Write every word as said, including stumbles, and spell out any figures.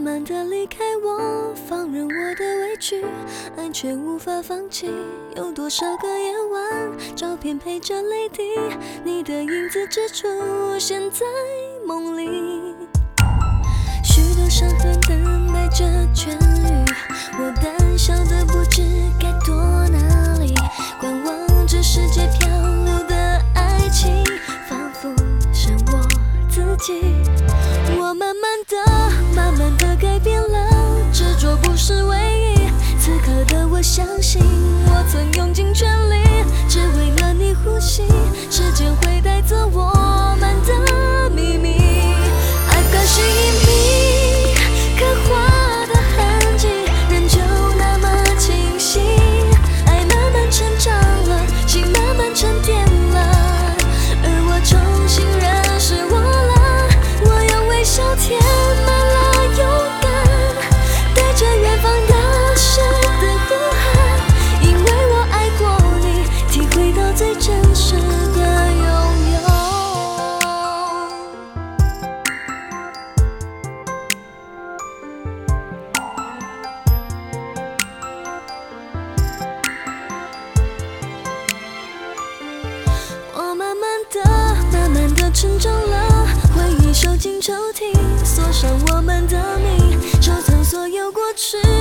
慢地离开我，放任我的委屈，爱却无法放弃。有多少个夜晚，照片陪着泪滴，你的影子只出现在梦里。许多伤痕等待着痊愈，我胆小的不知该躲哪里，观望着世界漂流的爱情，仿佛是我自己。我慢慢的慢慢的改变了，执着不是唯一，此刻的我相信我曾用尽全力，只为了你呼吸，时间会带走我们的秘密。 I've got you in me， 刻画的痕迹仍旧那么清晰，爱慢慢成长了，心慢慢沉淀了，而我重新认识我了，我用微笑填满了勇敢，带着远方大声的呼喊，因为我爱过你，体会到最真实的拥有。我慢慢的慢慢的成长了，回忆收进抽屉，锁上我们的名，收藏所有过去。